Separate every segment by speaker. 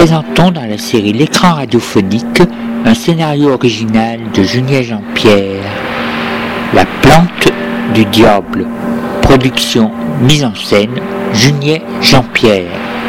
Speaker 1: présentons dans la série L'écran radiophonique un scénario original de Junier Jean-Pierre, La plante du diable, production, mise en scène, Junier Jean-Pierre.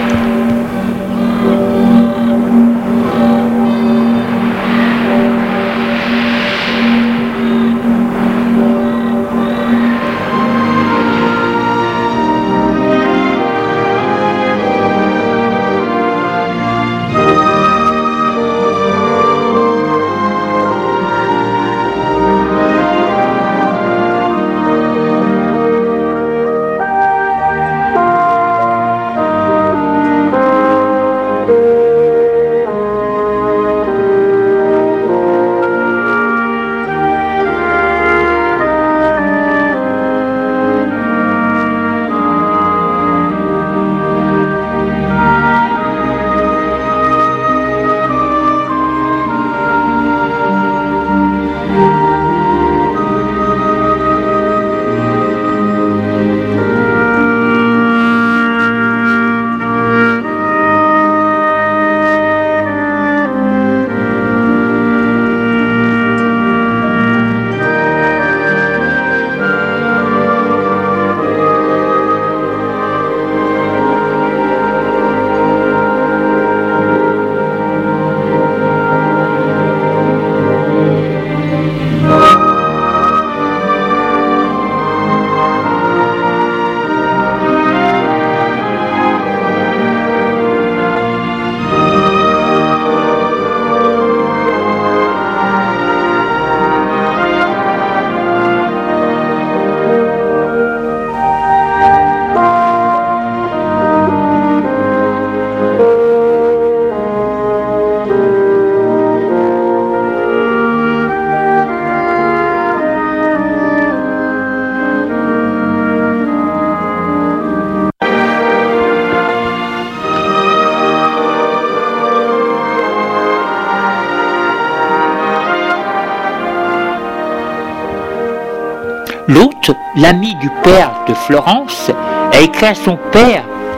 Speaker 1: L'hôte, l'ami du père de Florence, a écrit à son père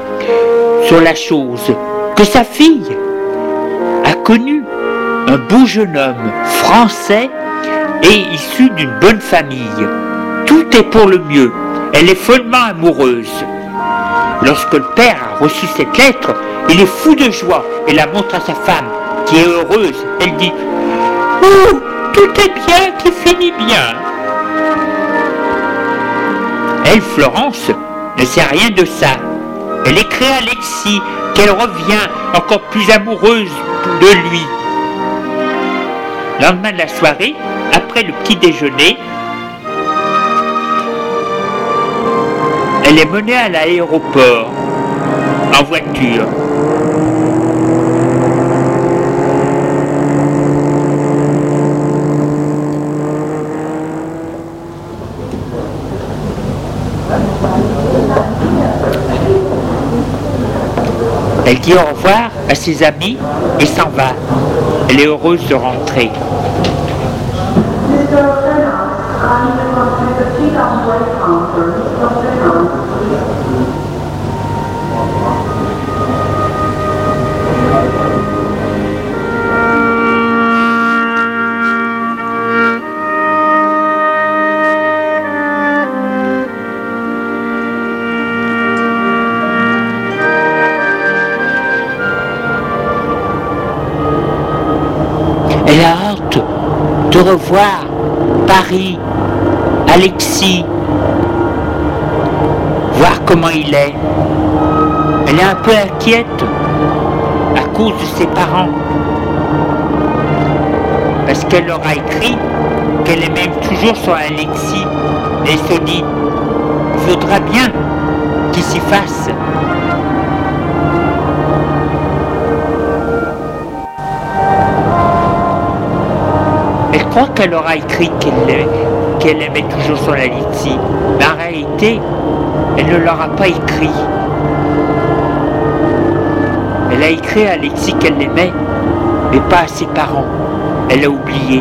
Speaker 1: sur la chose que sa fille a connu un beau jeune homme français et issu d'une bonne famille. Tout est pour le mieux. Elle est follement amoureuse. Lorsque le père a reçu cette lettre, il est fou de joie et la montre à sa femme, qui est heureuse. Elle dit « Oh, tout est bien qui finit bien !» Elle, Florence, ne sait rien de ça. Elle écrit à Alexis qu'elle revient encore plus amoureuse de lui. Le lendemain de la soirée, après le petit déjeuner, elle est menée à l'aéroport en voiture. Elle dit au revoir à ses amis et s'en va. Elle est heureuse de rentrer. Elle a hâte de revoir Paris, Alexis, voir comment il est. Elle est un peu inquiète à cause de ses parents, parce qu'elle leur a écrit qu'elle est même toujours sur Alexis, et elle se dit, il faudra bien qu'il s'y fasse. Elle croit qu'elle aura écrit qu'elle aimait toujours son Alexis, mais en réalité, elle ne l'aura pas écrit. Elle a écrit à Alexis qu'elle l'aimait, mais pas à ses parents. Elle a oublié.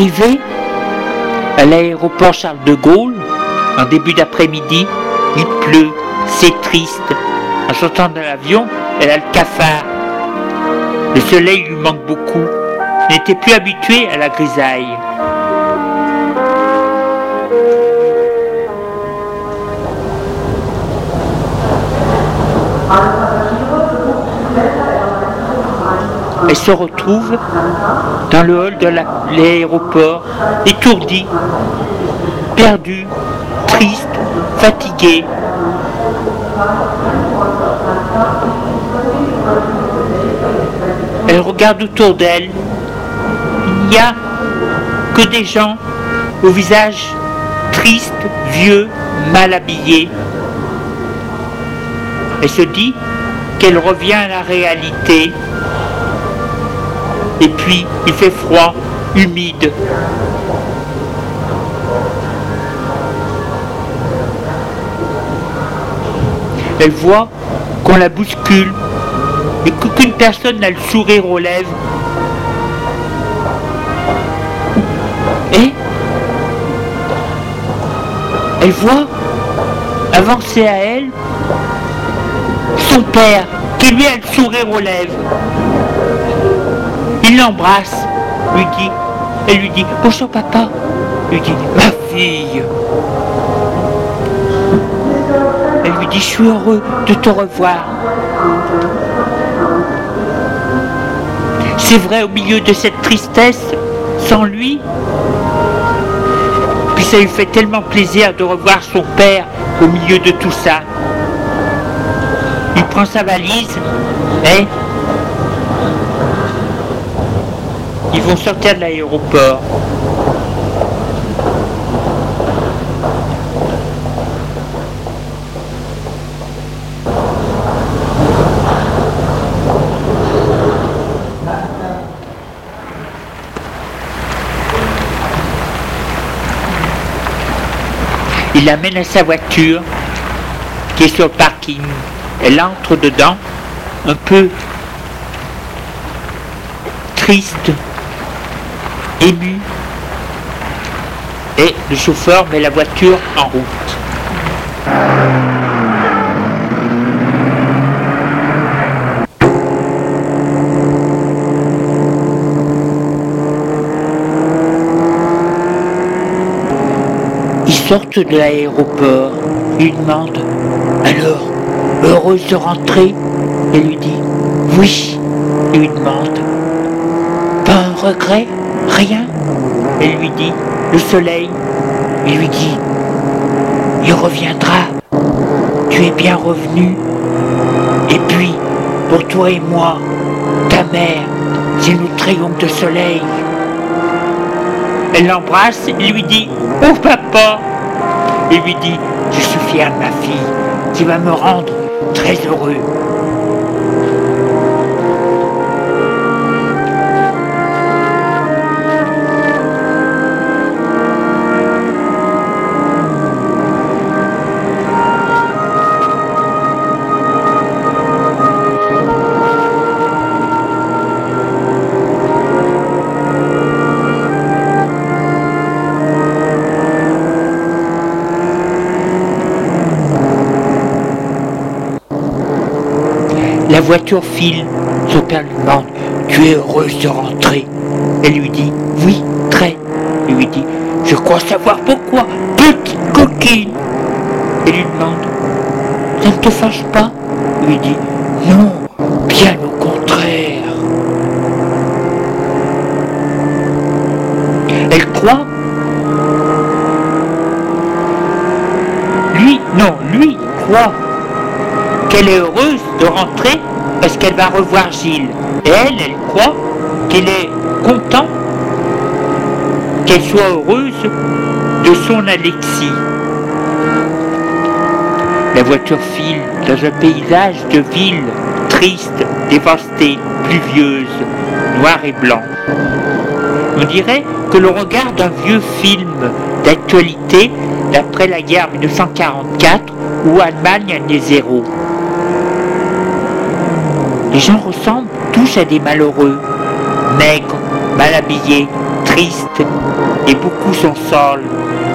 Speaker 1: Arrivée à l'aéroport Charles de Gaulle, en début d'après-midi, il pleut, c'est triste. En sortant de l'avion, elle a le cafard. Le soleil lui manque beaucoup. Elle n'était plus habituée à la grisaille. Elle se retrouve dans le hall de l'aéroport, étourdie, perdue, triste, fatiguée. Elle regarde autour d'elle. Il n'y a que des gens au visage triste, vieux, mal habillés. Elle se dit qu'elle revient à la réalité. Et puis, il fait froid, humide. Elle voit qu'on la bouscule et qu'aucune personne n'a le sourire aux lèvres. Et elle voit avancer à elle son père qui lui a le sourire aux lèvres. Il l'embrasse, elle lui dit « Bonjour papa », lui dit « Ma fille ». Elle lui dit « Je suis heureux de te revoir ». C'est vrai, au milieu de cette tristesse, sans lui, puis ça lui fait tellement plaisir de revoir son père au milieu de tout ça. Il prend sa valise et ils vont sortir de l'aéroport. Il l'amène à sa voiture qui est sur le parking. Elle entre dedans, un peu triste, émue, et le chauffeur met la voiture en route. Ils sortent de l'aéroport, il lui demande « Alors, heureuse de rentrer ?» Elle lui dit « Oui ». Il lui demande « Pas un regret? Rien ?» Elle lui dit « Le soleil ». Il lui dit « Il reviendra, tu es bien revenu. Et puis, pour toi et moi, ta mère, c'est notre triomphe de soleil. » Elle l'embrasse et lui dit « Oh papa !» Il lui dit « Je suis fier de ma fille, tu vas me rendre très heureux. » La voiture file, son père lui demande « Tu es heureuse de rentrer ?» Elle lui dit « Oui, très ». Il lui dit « Je crois savoir pourquoi, petite coquine !» Elle lui demande « Ça ne te fâche pas ?» Il lui dit « Non, bien au contraire. » Elle croit. Lui croit qu'elle est heureuse de rentrer parce qu'elle va revoir Gilles. Et elle croit qu'il est content qu'elle soit heureuse de son Alexis. La voiture file dans un paysage de ville triste, dévastée, pluvieuse, noir et blanc. On dirait que l'on regarde un vieux film d'actualité d'après la guerre 1944 où Allemagne en est zéro. Les gens ressemblent tous à des malheureux, maigres, mal habillés, triste et beaucoup sont seuls.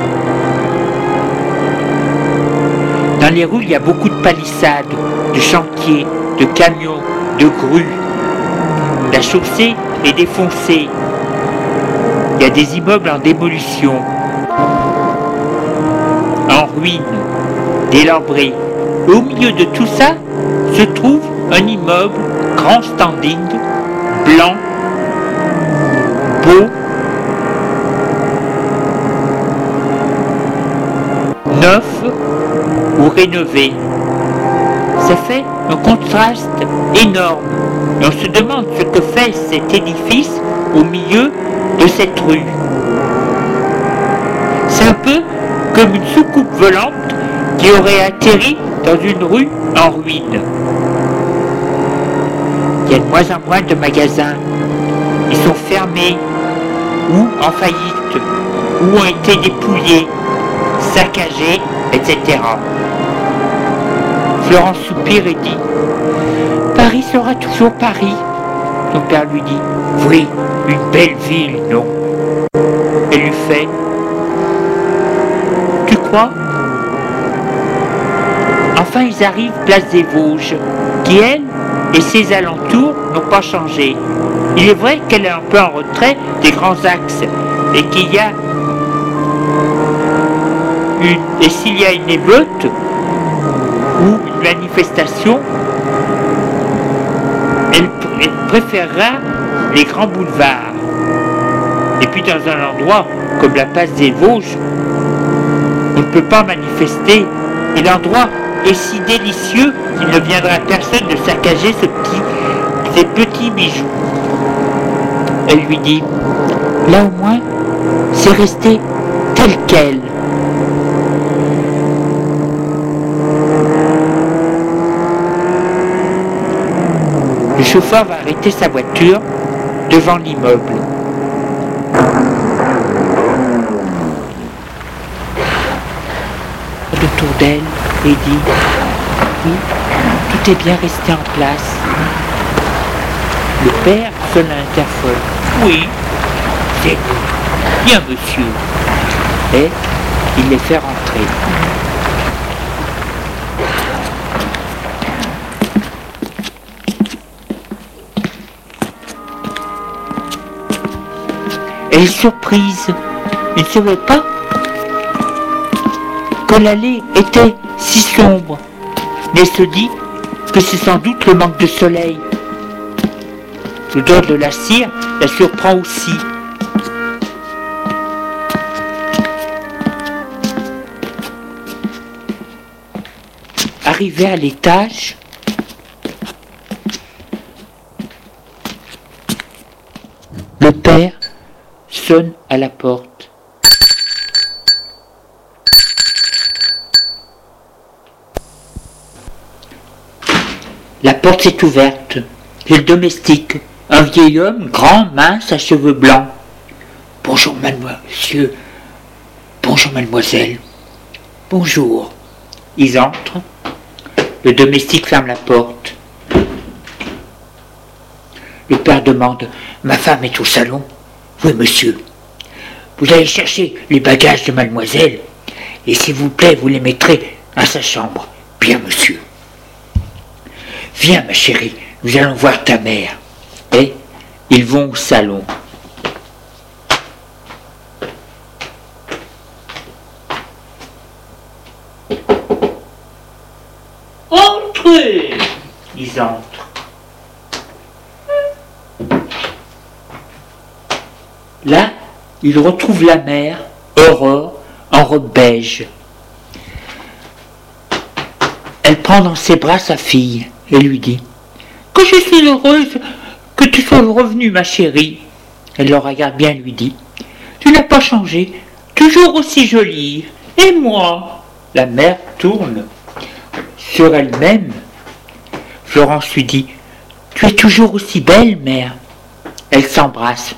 Speaker 1: Dans les rues, il y a beaucoup de palissades, de chantiers, de camions, de grues. La chaussée est défoncée. Il y a des immeubles en démolition, en ruine, délabrés. Et au milieu de tout ça se trouve un immeuble grand standing, blanc, beau, neuf ou rénové. Ça fait un contraste énorme. Et on se demande ce que fait cet édifice au milieu de cette rue. C'est un peu comme une soucoupe volante qui aurait atterri dans une rue en ruine. Il y a de moins en moins de magasins. Ils sont fermés ou en faillite ou ont été dépouillés, saccagés, etc. Florence soupire et dit « Paris sera toujours Paris ». Son père lui dit « Oui, une belle ville, non ?» Elle lui fait « Tu crois ?» Enfin, ils arrivent place des Vosges, qui, elle, et ses alentours n'ont pas changé. Il est vrai qu'elle est un peu en retrait des grands axes et qu'il y a et s'il y a une émeute ou une manifestation, elle préférera les grands boulevards. Et puis dans un endroit comme la place des Vosges, on ne peut pas manifester et l'endroit est si délicieux qu'il ne viendra personne de saccager ces petits bijoux. Elle lui dit « Là au moins, c'est resté tel quel. » Le chauffeur va arrêter sa voiture devant l'immeuble. Autour d'elle et dit « Oui, tout est bien resté en place. » Le père sonne à l'interphone. « Oui, c'est nous. Bien, monsieur. » Et il les fait rentrer. Elle est surprise. Elle ne savait pas que l'allée était si sombre. Mais elle se dit que c'est sans doute le manque de soleil. L'odeur de la cire la surprend aussi. Arrivée à l'étage, le père sonne à la porte. La porte s'est ouverte. Et le domestique, un vieil homme, grand, mince, à cheveux blancs. « Bonjour, monsieur. Bonjour, mademoiselle. »« Bonjour. » Ils entrent. Le domestique ferme la porte. Le père demande « Ma femme est au salon ?»« Oui, monsieur. Vous allez chercher les bagages de mademoiselle et s'il vous plaît, vous les mettrez à sa chambre. »« Bien, monsieur. »« Viens, ma chérie, nous allons voir ta mère. » Et ils vont au salon. Entrez! Ils entrent. Là, ils retrouvent la mère, Aurore, en robe beige. Elle prend dans ses bras sa fille et lui dit « Que je suis heureuse que tu sois revenue, ma chérie. » Elle le regarde bien et lui dit « Tu n'as pas changé, toujours aussi jolie. Et moi ?» La mère tourne sur elle-même. Florence lui dit « Tu es toujours aussi belle, mère. » Elle s'embrasse.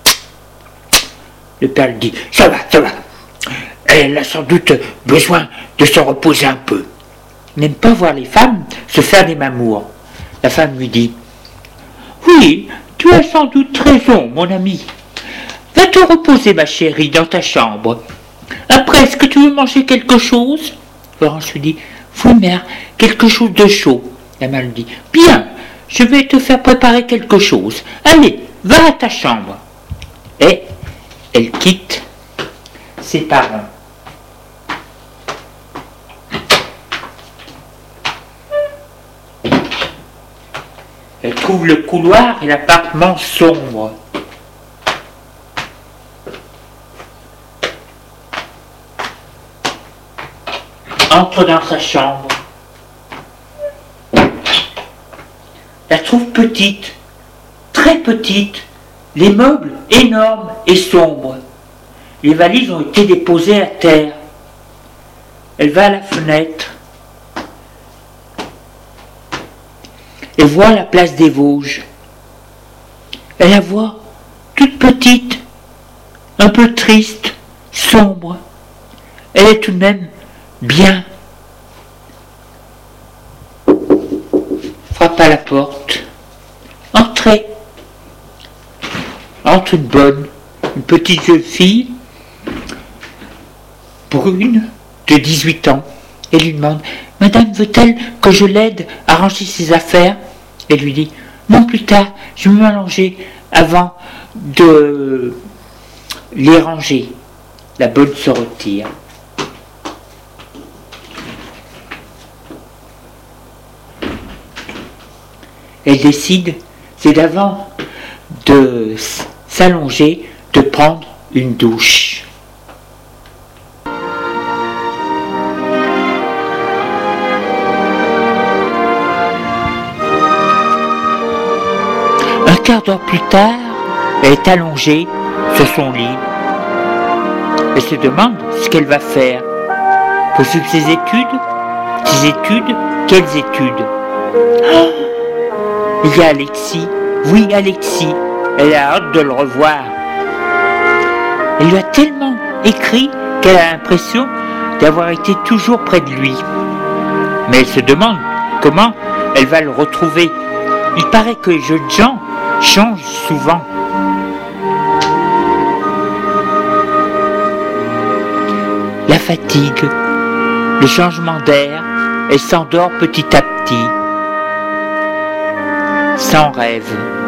Speaker 1: Le père lui dit « Ça va, ça va. Elle a sans doute besoin de se reposer un peu. » N'aime pas voir les femmes se faire des mamours. La femme lui dit « Oui, tu as sans doute raison, mon ami. Va te reposer, ma chérie, dans ta chambre. Après, est-ce que tu veux manger quelque chose? Florence lui dit, oui, mère, quelque chose de chaud. La mère lui dit, bien, je vais te faire préparer quelque chose. Allez, va à ta chambre. Et elle quitte ses parents. Elle trouve le couloir et l'appartement sombre. Entre dans sa chambre. La trouve petite, très petite, les meubles énormes et sombres. Les valises ont été déposées à terre. Elle va à la fenêtre et voit la place des Vosges. Elle la voit toute petite, un peu triste, sombre. Elle est tout de même bien. Frappe à la porte. Entrez. Entre une petite jeune fille, brune, de 18 ans. Elle lui demande, Madame veut-elle que je l'aide à ranger ses affaires? Elle lui dit, non, plus tard, je vais m'allonger avant de les ranger. La bonne se retire. Elle décide, c'est d'avant de s'allonger, de prendre une douche. Un quart d'heure plus tard, elle est allongée sur son lit. Elle se demande ce qu'elle va faire. Poursuivre ses études? Ses études? Quelles études? Oh, il y a Alexis. Oui, Alexis. Elle a hâte de le revoir. Elle lui a tellement écrit qu'elle a l'impression d'avoir été toujours près de lui. Mais elle se demande comment elle va le retrouver. Il paraît que les jeunes gens changent souvent. La fatigue, le changement d'air, elle s'endort petit à petit. Sans rêve.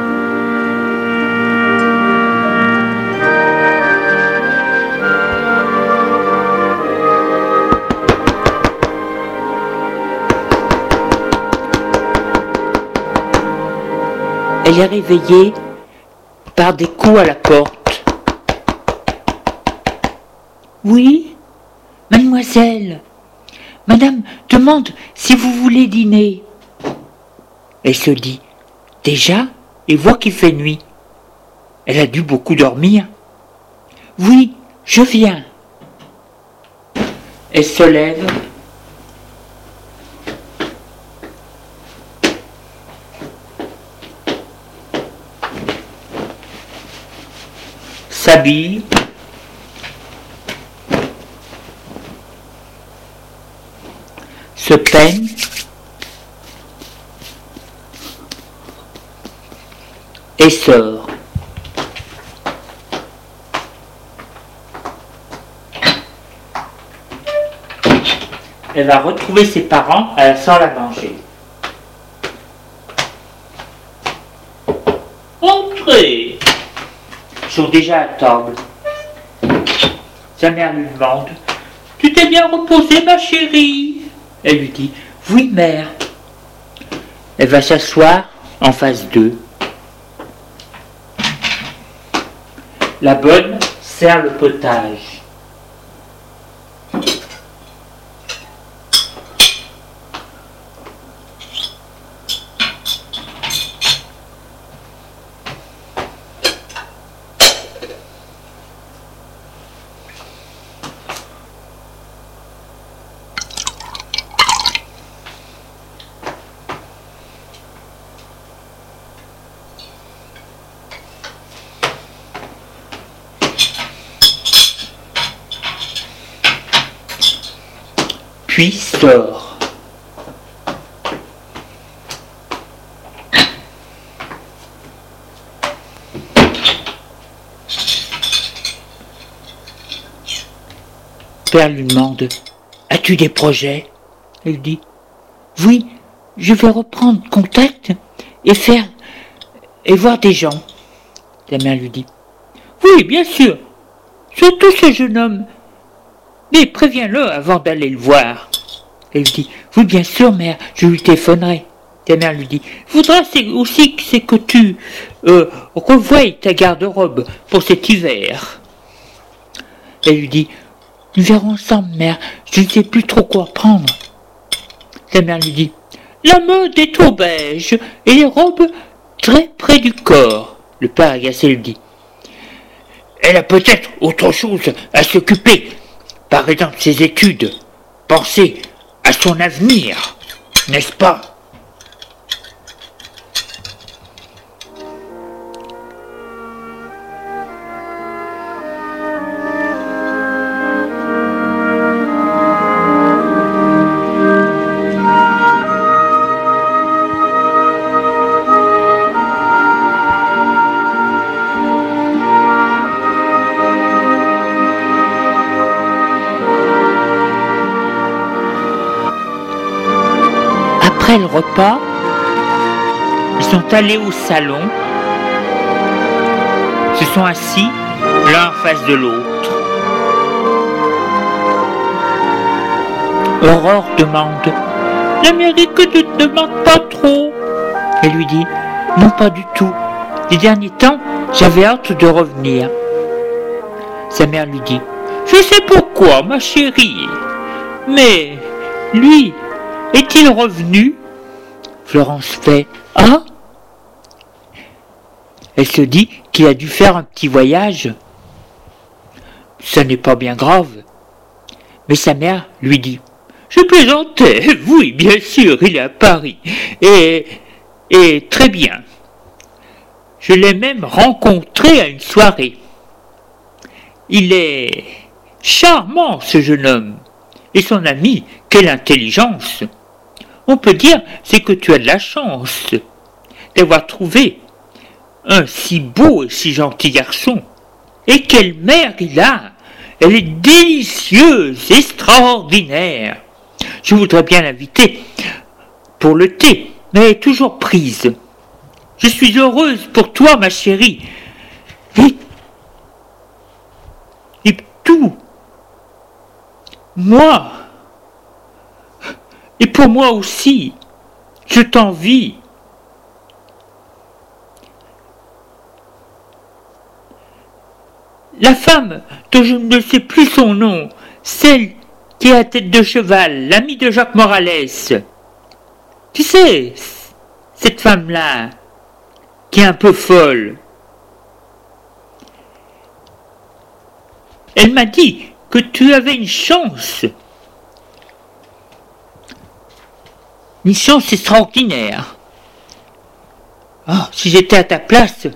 Speaker 1: Elle est réveillée par des coups à la porte. Oui, mademoiselle, madame demande si vous voulez dîner. Elle se dit, déjà, et voit qu'il fait nuit. Elle a dû beaucoup dormir. Oui, je viens. Elle se lève. S'habille. Se peigne. Et sort. Elle va retrouver ses parents à la salle à manger. Entrez. Ils sont déjà à table. Sa mère lui demande, tu t'es bien reposée, ma chérie? Elle lui dit, oui, mère. Elle va s'asseoir en face d'eux. La bonne sert le potage. Puis sort. Père lui demande « As-tu des projets ?» Elle dit « Oui, je vais reprendre contact et voir des gens. » La mère lui dit « Oui, bien sûr, surtout ce jeune homme, mais préviens-le avant d'aller le voir. » Elle lui dit « Oui, bien sûr, mère, je lui téléphonerai. » Ta mère lui dit « Faudra aussi que tu revoies ta garde-robe pour cet hiver. » Elle lui dit « Nous verrons ensemble, mère, je ne sais plus trop quoi prendre. » Ta mère lui dit « La mode est au beige et les robes très près du corps. » Le père agacé lui dit « Elle a peut-être autre chose à s'occuper, par exemple ses études. Pensez à son avenir, n'est-ce pas ?» Après le repas, ils sont allés au salon, se sont assis l'un en face de l'autre. Aurore demande « L'Amérique ne te demande pas trop ?» Elle lui dit « Non, pas du tout. Les derniers temps, j'avais hâte de revenir. » Sa mère lui dit « Je sais pourquoi, ma chérie. Mais lui, est-il revenu ?» Florence fait « Ah ?» Elle se dit qu'il a dû faire un petit voyage. Ça n'est pas bien grave. Mais sa mère lui dit « Je plaisantais, oui, bien sûr, il est à Paris. Et très bien. Je l'ai même rencontré à une soirée. Il est charmant, ce jeune homme. Et son ami, quelle intelligence! On peut dire, c'est que tu as de la chance d'avoir trouvé un si beau et si gentil garçon. Et quelle mère il a! Elle est délicieuse, extraordinaire. Je voudrais bien l'inviter pour le thé, mais elle est toujours prise. Je suis heureuse pour toi, ma chérie. Et tout. Moi. Et pour moi aussi. Je t'envie. La femme, dont je ne sais plus son nom, celle qui a la tête de cheval, l'amie de Jacques Morales. Tu sais, cette femme-là, qui est un peu folle. Elle m'a dit que tu avais une chance extraordinaire. Ah, si j'étais à ta place.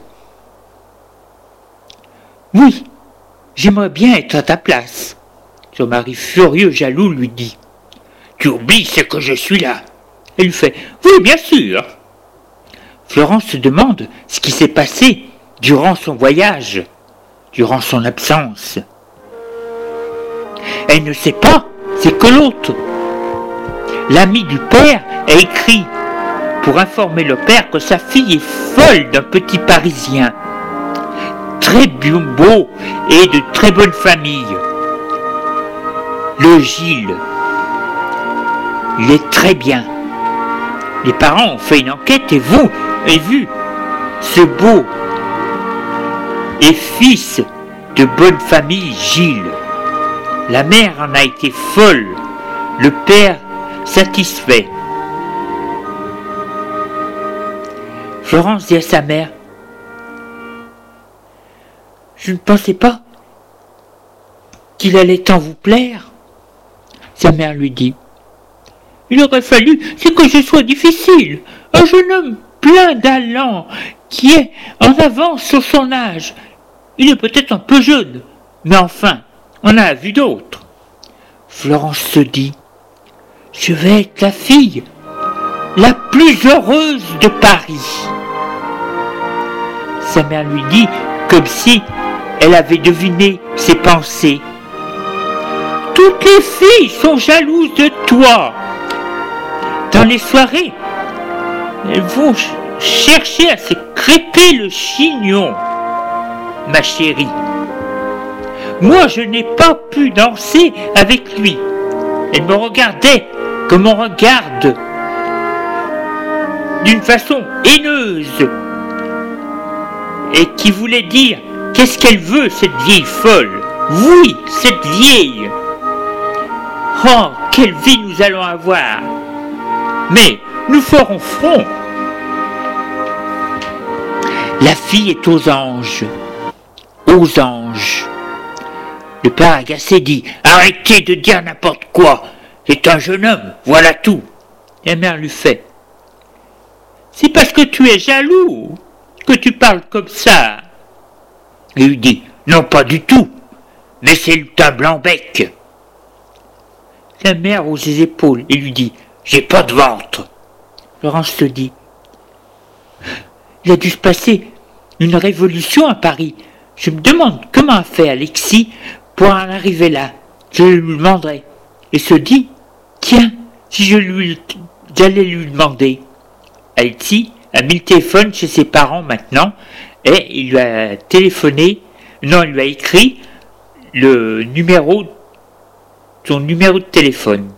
Speaker 1: Oui, j'aimerais bien être à ta place. Son mari furieux, jaloux, lui dit « Tu oublies, c'est que je suis là. » Elle lui fait « Oui, bien sûr. » Florence se demande ce qui s'est passé durant son voyage, durant son absence. Elle ne sait pas, c'est que l'autre. L'ami du père a écrit pour informer le père que sa fille est folle d'un petit Parisien, très beau et de très bonne famille. Le Gilles, il est très bien. Les parents ont fait une enquête et vu ce beau et fils de bonne famille Gilles. La mère en a été folle, le père satisfait. Florence dit à sa mère « Je ne pensais pas qu'il allait tant vous plaire. » Sa mère lui dit « Il aurait fallu que je sois difficile, un jeune homme plein d'allant, qui est en avance sur son âge. Il est peut-être un peu jeune, mais enfin, on a vu d'autres. » Florence se dit « Je vais être la fille la plus heureuse de Paris. » Sa mère lui dit, comme si elle avait deviné ses pensées. « Toutes les filles sont jalouses de toi. Dans les soirées, elles vont chercher à se crêper le chignon, ma chérie. Moi, je n'ai pas pu danser avec lui. Elle me regardait comme on regarde, d'une façon haineuse, et qui voulait dire « Qu'est-ce qu'elle veut, cette vieille folle? Oui, cette vieille! Oh, quelle vie nous allons avoir! Mais nous ferons front! » La fille est aux anges. Aux anges. Le père agacé dit « Arrêtez de dire n'importe quoi! C'est un jeune homme, voilà tout! » Et la mère lui fait « C'est parce que tu es jaloux que tu parles comme ça. » Il lui dit « Non, pas du tout, mais c'est le teint blanc-bec. » La mère hausse ses épaules et lui dit « J'ai pas de ventre. » Florence se dit « Il a dû se passer une révolution à Paris. Je me demande comment a fait Alexis pour en arriver là. Je lui demanderai. » Et se dit « Tiens, si j'allais lui demander. » Alexis a mis le téléphone chez ses parents maintenant et il lui a téléphoné, non, il lui a écrit son numéro de téléphone.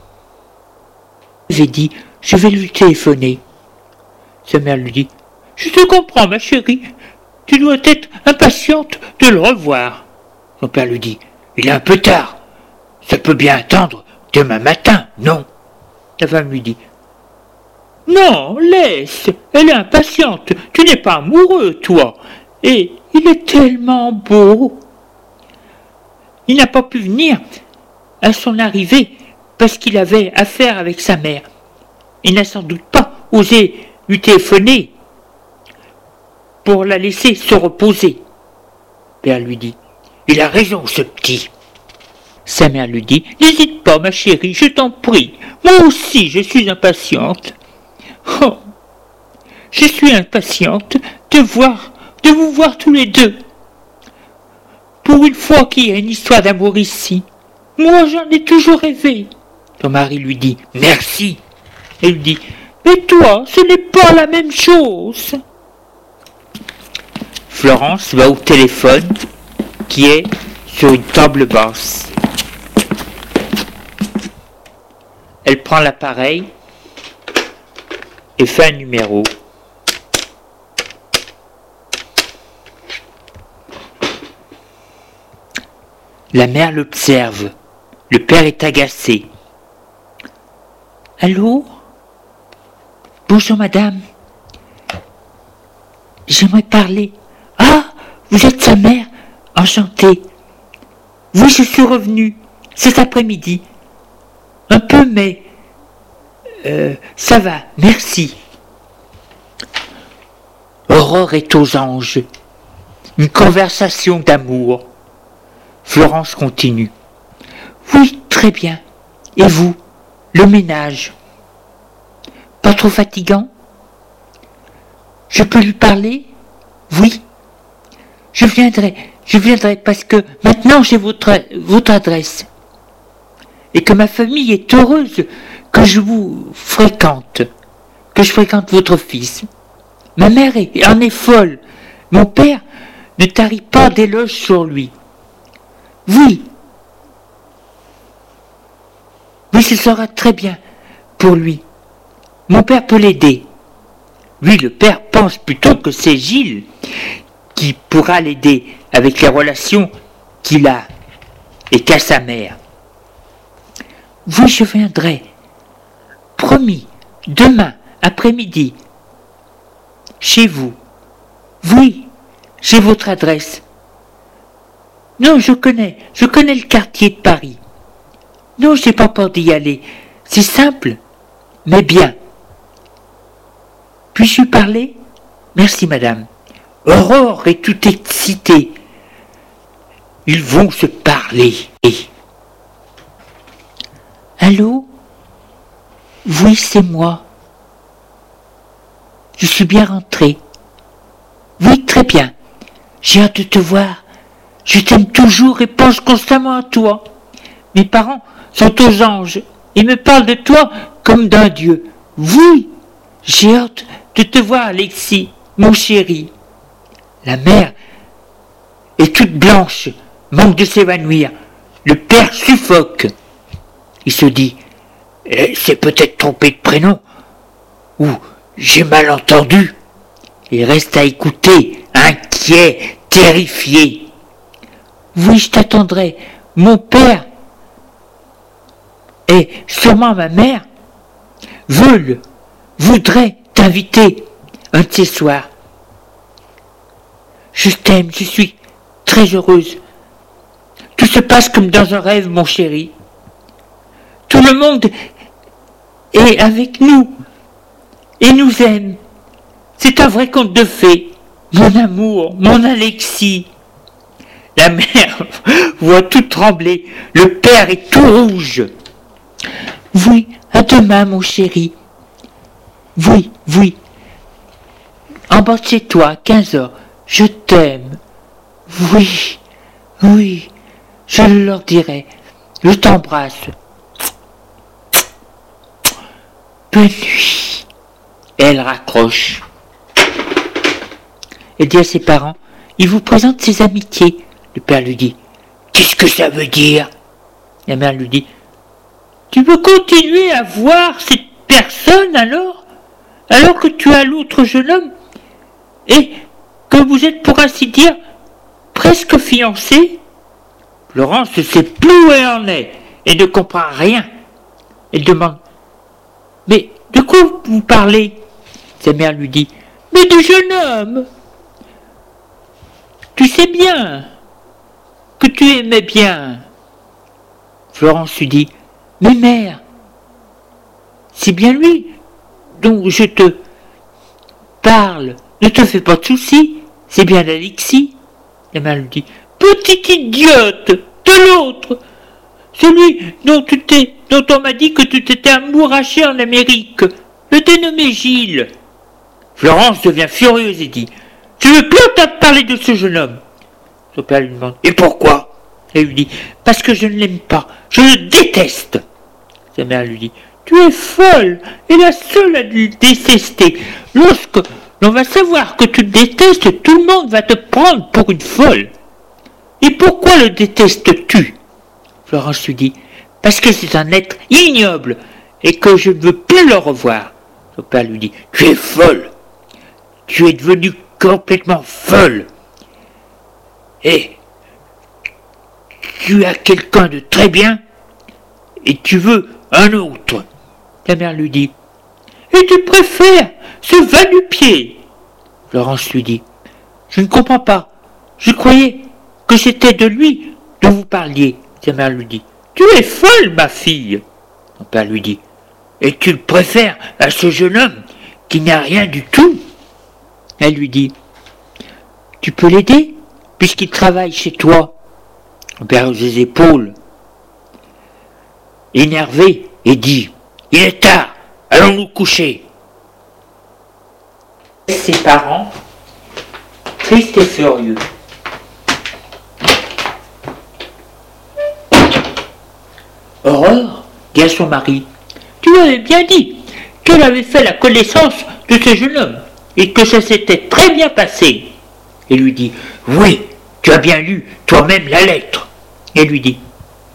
Speaker 1: J'ai dit, je vais lui téléphoner. Sa mère lui dit, je te comprends ma chérie, tu dois être impatiente de le revoir. Son père lui dit, il est un peu tard, ça peut bien attendre demain matin, non? La femme lui dit, non, laisse, elle est impatiente, tu n'es pas amoureux, toi, et il est tellement beau. Il n'a pas pu venir à son arrivée parce qu'il avait affaire avec sa mère. Il n'a sans doute pas osé lui téléphoner pour la laisser se reposer. Père lui dit, il a raison ce petit. Sa mère lui dit, n'hésite pas ma chérie, je t'en prie, moi aussi je suis impatiente. Oh, je suis impatiente de vous voir tous les deux. Pour une fois qu'il y a une histoire d'amour ici, moi j'en ai toujours rêvé. Ton mari lui dit, merci. Elle lui dit, mais toi, ce n'est pas la même chose. Florence va au téléphone qui est sur une table basse. Elle prend l'appareil et fait un numéro. La mère l'observe. Le père est agacé. Allô? Bonjour madame. J'aimerais parler. Ah, vous êtes sa mère? Enchantée. Oui, je suis revenue cet après-midi. Un peu, mais ça va, merci. Aurore est aux anges. Une conversation d'amour. Florence continue. Oui, très bien. Et vous, le ménage? Pas trop fatigant? Je peux lui parler? Oui. Je viendrai parce que maintenant j'ai votre adresse. Et que ma famille est heureuse que je vous fréquente, que je fréquente votre fils. Ma mère en est folle. Mon père ne tarit pas d'éloges sur lui. Oui, ce sera très bien pour lui. Mon père peut l'aider. Lui, le père, pense plutôt que c'est Gilles qui pourra l'aider avec les relations qu'il a et qu'a sa mère. Oui, je viendrai. Promis, demain après-midi, chez vous. Oui, j'ai votre adresse. Non, je connais le quartier de Paris. Non, je n'ai pas peur d'y aller. C'est simple, mais bien. Puis-je lui parler? Merci, madame. Aurore est tout excitée. Ils vont se parler. Allô? Oui, c'est moi. Je suis bien rentrée. Oui, très bien. J'ai hâte de te voir. Je t'aime toujours et pense constamment à toi. Mes parents sont aux anges et me parlent de toi comme d'un Dieu. Oui, j'ai hâte de te voir, Alexis, mon chéri. La mère est toute blanche, manque de s'évanouir. Le père suffoque. Il se dit, c'est peut-être trompé de prénom, ou j'ai mal entendu. Il reste à écouter, inquiet, terrifié. Oui, je t'attendrai. Mon père et sûrement ma mère voudraient t'inviter un de ces soirs. Je t'aime, je suis très heureuse. Tout se passe comme dans un rêve, mon chéri. Tout le monde est avec nous et nous aime. C'est un vrai conte de fées. Mon amour, mon Alexis. La mère voit tout trembler. Le père est tout rouge. Oui, à demain, mon chéri. Oui, oui. En bas de chez toi, 15 heures. Je t'aime. Oui, oui. Je leur dirai. Je t'embrasse. Bonne nuit. Elle raccroche. Elle dit à ses parents, il vous présente ses amitiés. Le père lui dit, qu'est-ce que ça veut dire? La mère lui dit, tu peux continuer à voir cette personne alors que tu as l'autre jeune homme et que vous êtes pour ainsi dire presque fiancés? Florence ne sait plus où elle en est et ne comprend rien. Elle demande, mais de quoi vous parlez? Sa mère lui dit, mais du jeune homme. Tu sais bien que tu aimais bien. Florence lui dit, mais mère, c'est bien lui dont je te parle. Ne te fais pas de soucis, c'est bien Alexis. La mère lui dit, petite idiote de l'autre, celui dont on m'a dit que tu t'étais amouraché en Amérique, le dénommé Gilles. Florence devient furieuse et dit, je ne veux plus entendre parler de ce jeune homme. Son père lui demande, et pourquoi? Elle lui dit, parce que je ne l'aime pas, je le déteste. Sa mère lui dit, tu es folle et la seule à le détester. Lorsque l'on va savoir que tu le détestes, tout le monde va te prendre pour une folle. Et pourquoi le détestes-tu? Florence lui dit, parce que c'est un être ignoble et que je ne veux plus le revoir. Son père lui dit, tu es folle. Tu es devenue complètement folle. Et tu as quelqu'un de très bien et tu veux un autre. La mère lui dit, et tu préfères ce va-nu-pied? Florence lui dit, je ne comprends pas. Je croyais que c'était de lui dont vous parliez. Sa mère lui dit, tu es folle, ma fille. Son père lui dit, et tu le préfères à ce jeune homme qui n'a rien du tout? Elle lui dit, tu peux l'aider puisqu'il travaille chez toi? Son père hausse les épaules, énervé, et dit, il est tard, allons nous coucher. Ses parents, tristes et furieux. Aurore dit à son mari, tu avais bien dit qu'elle avait fait la connaissance de ce jeune homme et que ça s'était très bien passé. Et lui dit, oui, tu as bien lu toi-même la lettre. Et lui dit,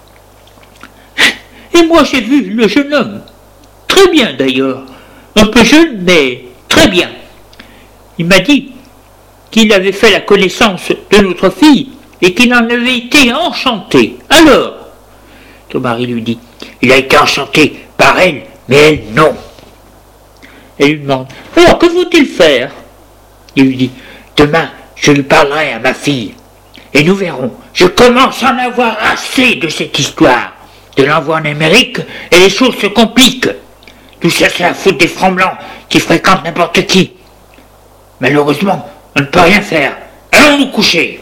Speaker 1: et moi j'ai vu le jeune homme, très bien d'ailleurs, un peu jeune mais très bien. Il m'a dit qu'il avait fait la connaissance de notre fille et qu'il en avait été enchanté. Alors, son mari lui dit, il a été enchanté par elle, mais elle non. Elle lui demande, alors que faut-il faire? Il lui dit, demain je lui parlerai à ma fille et nous verrons. Je commence à en avoir assez de cette histoire. De l'envoi en Amérique et les choses se compliquent. Tout ça c'est la faute des francs blancs qui fréquentent n'importe qui. Malheureusement, on ne peut rien faire. Allons nous coucher.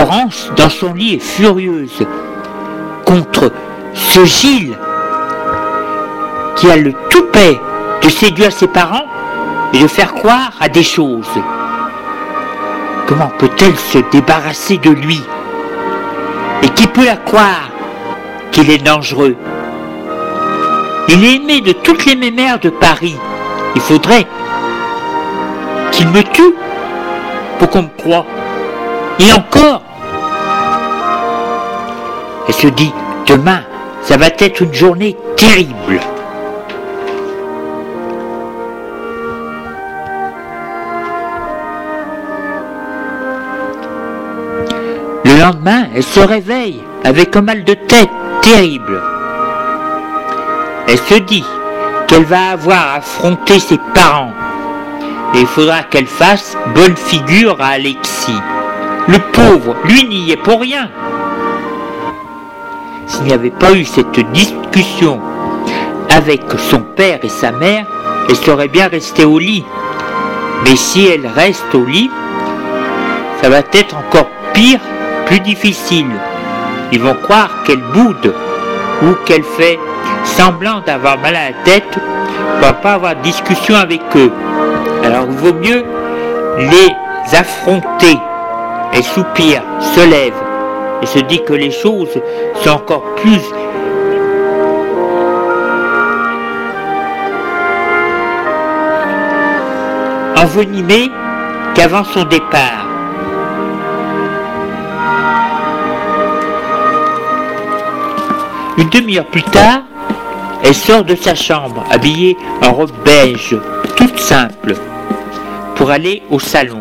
Speaker 1: Florence, dans son lit, est furieuse contre ce Gilles qui a le toupet de séduire ses parents et de faire croire à des choses. Comment peut-elle se débarrasser de lui? Et qui peut la croire qu'il est dangereux? Il est aimé de toutes les mémères de Paris. Il faudrait qu'il me tue pour qu'on me croie. Et encore, elle se dit, demain, ça va être une journée terrible. Le lendemain, elle se réveille avec un mal de tête terrible. Elle se dit qu'elle va avoir à affronter ses parents. Et il faudra qu'elle fasse bonne figure à Alexis. Le pauvre, lui, n'y est pour rien. S'il n'y avait pas eu cette discussion avec son père et sa mère, elle serait bien restée au lit. Mais si elle reste au lit, ça va être encore pire, plus difficile. Ils vont croire qu'elle boude ou qu'elle fait semblant d'avoir mal à la tête pour ne pas avoir de discussion avec eux. Alors il vaut mieux les affronter. Elle soupire, se lève et se dit que les choses sont encore plus envenimées qu'avant son départ. Une demi-heure plus tard, elle sort de sa chambre, habillée en robe beige, toute simple, pour aller au salon.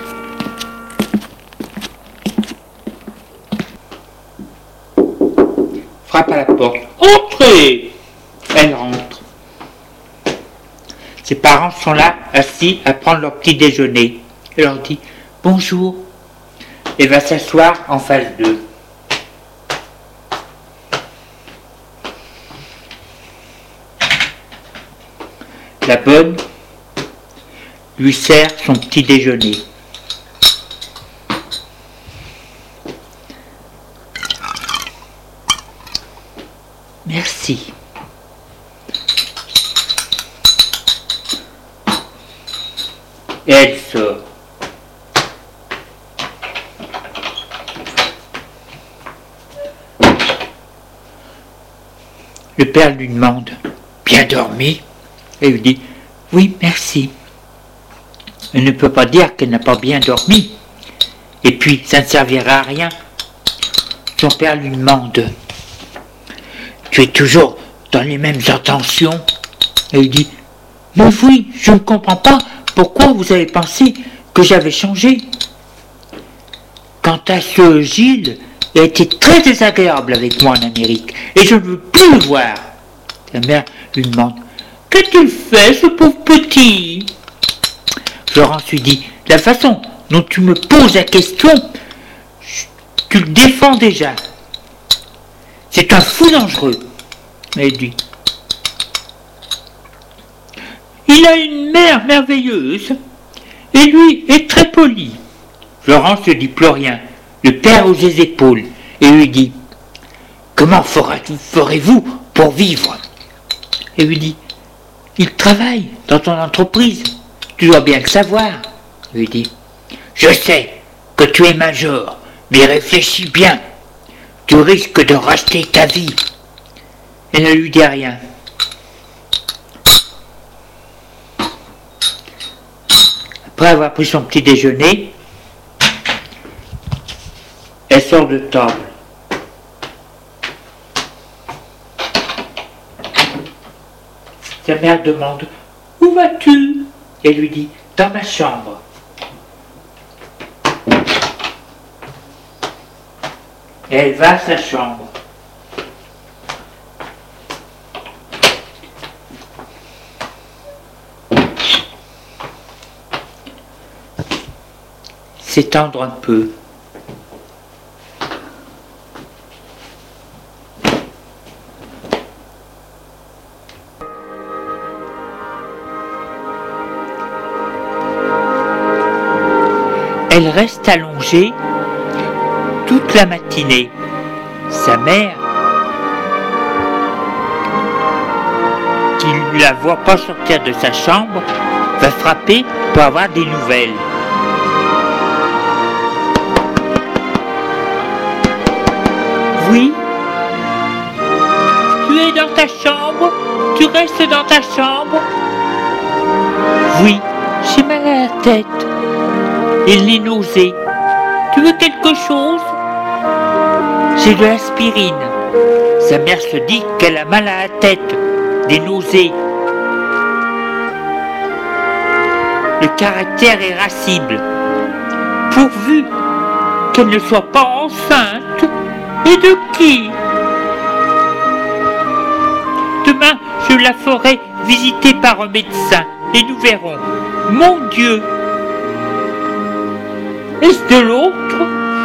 Speaker 1: Frappe à la porte. Entrez! Elle rentre. Ses parents sont là, assis, à prendre leur petit déjeuner. Elle leur dit bonjour. Elle va s'asseoir en face d'eux. La bonne lui sert son petit déjeuner. Merci. Et elle sort. Le père lui demande « Bien dormi ?» Et lui dit « Oui, merci. » Elle ne peut pas dire qu'elle n'a pas bien dormi. Et puis, ça ne servira à rien. Son père lui demande « Tu es toujours dans les mêmes intentions ?» Et il dit « Mais oui, je ne comprends pas pourquoi vous avez pensé que j'avais changé. Quant à ce Gilles, il a été très désagréable avec moi en Amérique, et je ne veux plus le voir. » La mère lui demande « Qu'a-t-il fait, ce pauvre petit ?» Florence lui dit « La façon dont tu me poses la question, tu le défends déjà. C'est un fou dangereux. » Elle dit « Il a une mère merveilleuse, et lui est très poli. » Florence ne dit plus rien. Le père hausse les épaules et lui dit « Comment ferez-vous pour vivre ?» Et lui dit « Il travaille dans ton entreprise, tu dois bien le savoir. » Il lui dit « Je sais que tu es major, mais réfléchis bien, tu risques de racheter ta vie. » Elle ne lui dit rien. Après avoir pris son petit déjeuner, elle sort de table. Sa mère demande « Où vas-tu » Elle lui dit « Dans ma chambre. » Et elle va à sa chambre. S'étendre un peu. Elle reste allongée toute la matinée. Sa mère, qui ne la voit pas sortir de sa chambre, va frapper pour avoir des nouvelles. Oui? Tu es dans ta chambre? Tu restes dans ta chambre? Oui, j'ai mal à la tête et les nausées. Tu veux quelque chose? J'ai de l'aspirine. Sa mère se dit qu'elle a mal à la tête, des nausées. Le caractère irascible. Pourvu qu'elle ne soit pas enceinte. Et de qui? Demain, je la ferai visiter par un médecin et nous verrons. Mon Dieu! Est-ce de l'autre?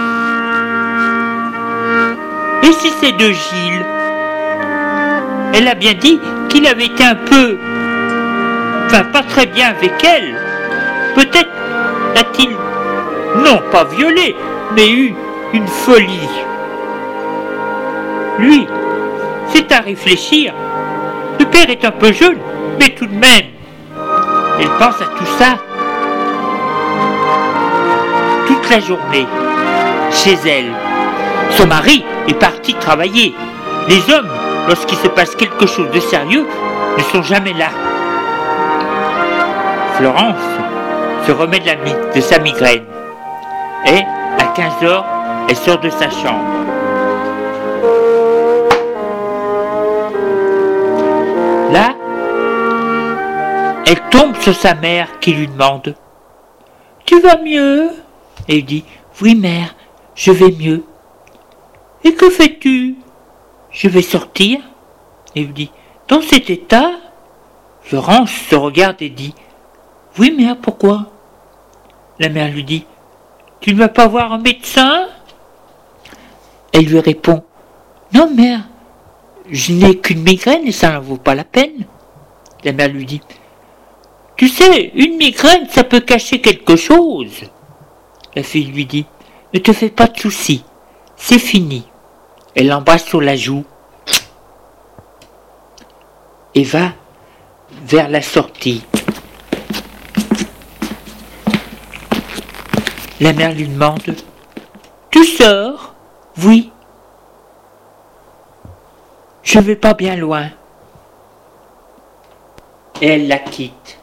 Speaker 1: Et si c'est de Gilles? Elle a bien dit qu'il avait été un peu... Enfin, pas très bien avec elle. Peut-être a-t-il, non pas violé, mais eu une folie. Lui, c'est à réfléchir. Le père est un peu jeune, mais tout de même. Elle pense à tout ça. Toute la journée, chez elle. Son mari est parti travailler. Les hommes, lorsqu'il se passe quelque chose de sérieux, ne sont jamais là. Florence se remet de sa migraine. Et, à 15h, elle sort de sa chambre. Là, elle tombe sur sa mère qui lui demande « Tu vas mieux ?» Et elle dit « Oui, mère, je vais mieux. »« Et que fais-tu ?»« Je vais sortir. » Et elle dit « Dans cet état ?» Florence se regarde et dit « Oui, mère, pourquoi ?» La mère lui dit « Tu ne vas pas voir un médecin ?» Elle lui répond « Non, mère, je n'ai qu'une migraine et ça n'en vaut pas la peine. » La mère lui dit « Tu sais, une migraine, ça peut cacher quelque chose. » La fille lui dit « Ne te fais pas de soucis, c'est fini. » Elle l'embrasse sur la joue et va vers la sortie. La mère lui demande « Tu sors ?»« Oui. »« Je vais pas bien loin. » Et elle la quitte.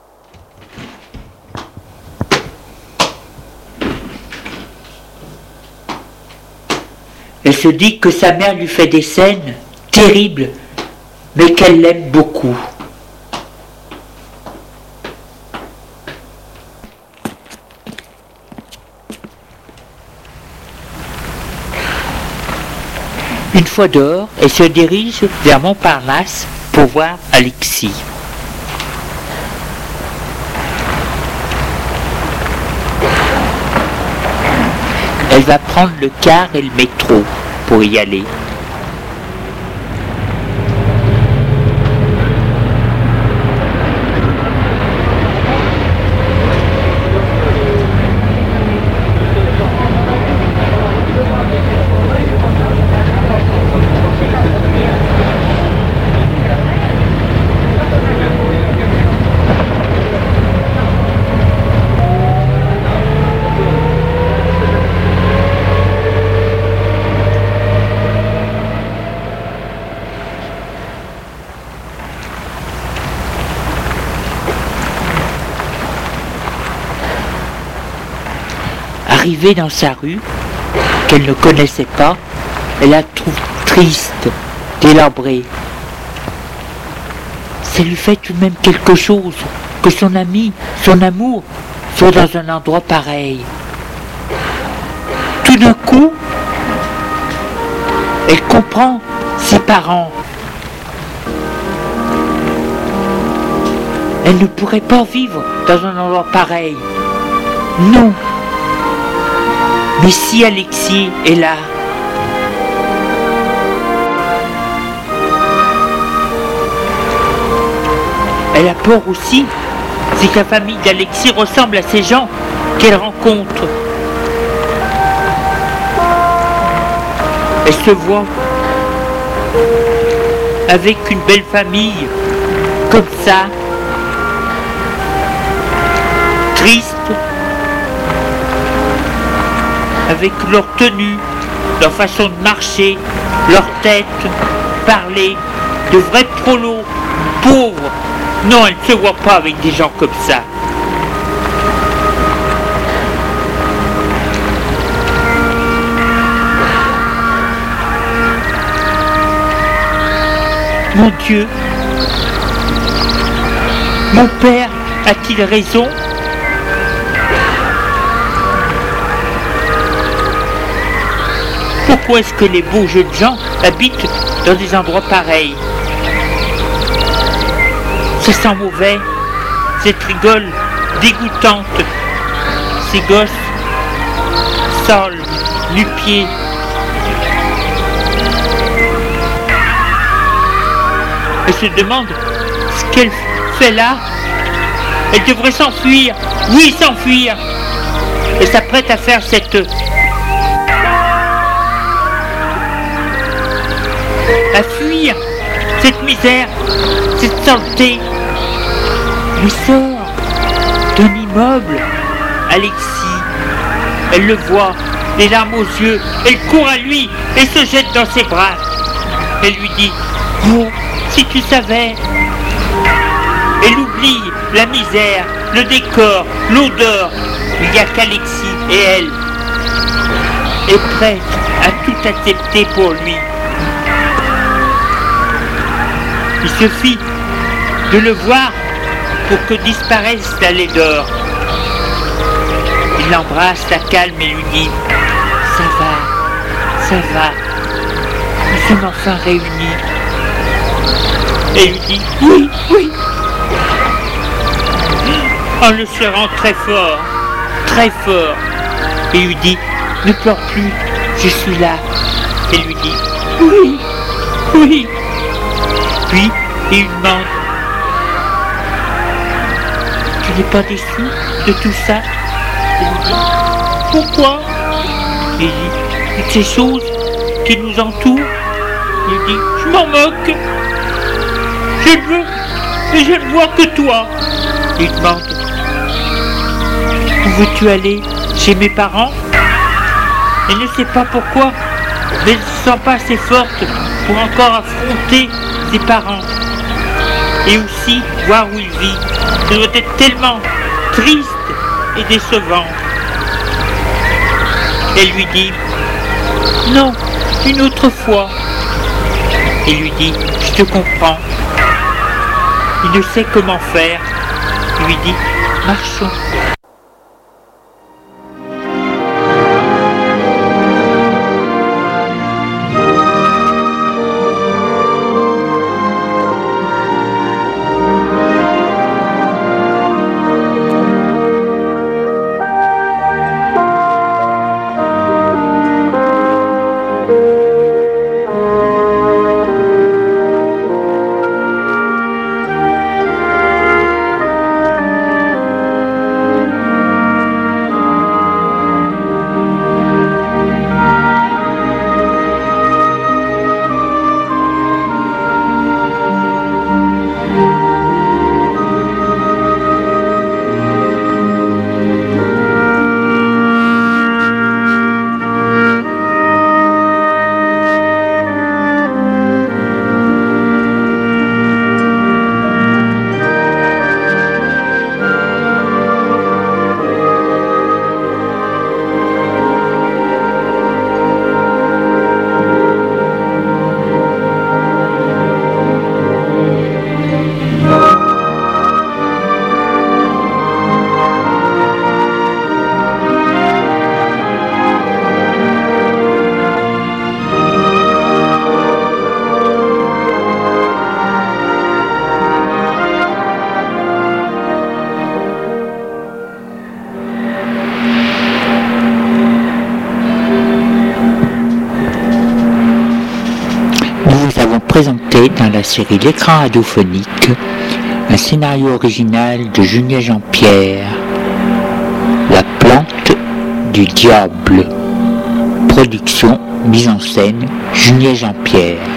Speaker 1: Elle se dit que sa mère lui fait des scènes terribles, mais qu'elle l'aime beaucoup. Une fois dehors, elle se dirige vers Montparnasse pour voir Alexis. Elle va prendre le car et le métro pour y aller. Arrivée dans sa rue, qu'elle ne connaissait pas, elle la trouve triste, délabrée. Ça lui fait tout de même quelque chose que son ami, son amour, soit dans un endroit pareil. Tout d'un coup, elle comprend ses parents. Elle ne pourrait pas vivre dans un endroit pareil. Non. Mais si Alexis est là, elle a peur aussi, c'est que la famille d'Alexis ressemble à ces gens qu'elle rencontre. Elle se voit avec une belle famille, comme ça, triste, avec leur tenue, leur façon de marcher, leur tête, parler, de vrais prolos, pauvres. Non, elle ne se voit pas avec des gens comme ça. Mon Dieu, mon père a-t-il raison? Pourquoi est-ce que les beaux jeunes gens habitent dans des endroits pareils? Ça sent mauvais, cette rigole dégoûtante, ces gosses sales, nu-pieds. Elle se demande ce qu'elle fait là. Elle devrait s'enfuir. Oui, s'enfuir. Elle s'apprête à faire cette... à fuir cette misère, cette saleté. Elle sort d'un immeuble. Alexis, elle le voit, les larmes aux yeux. Elle court à lui et se jette dans ses bras. Elle lui dit « Oh, si tu savais !» Elle oublie la misère, le décor, l'odeur. Il n'y a qu'Alexis et elle est prête à tout accepter pour lui. Il suffit de le voir pour que disparaisse la laideur. Il l'embrasse, la calme et lui dit « Ça va, nous sommes enfin réunis. » Et lui dit « Oui, oui !» en le serrant très fort, et lui dit « Ne pleure plus, je suis là. » Et lui dit « Oui, oui !» Puis il lui demande « Tu n'es pas déçu de tout ça ?» Il lui dit « Pourquoi ?» Il dit « Toutes ces choses qui nous entourent. » Il dit « Je m'en moque. Je ne vois que toi. » Il demande « Où veux-tu aller? Chez mes parents ?» Elle ne sait pas pourquoi, mais elle ne se sent pas assez forte pour encore affronter ses parents. Et aussi voir où il vit. Ça doit être tellement triste et décevant. Elle lui dit « Non, une autre fois. » Il lui dit « Je te comprends. » Il ne sait comment faire. Il lui dit « Marchons. » Présenté dans la série L'écran radiophonique, un scénario original de Julien Jean-Pierre, La plante du diable, production mise en scène Julien Jean-Pierre.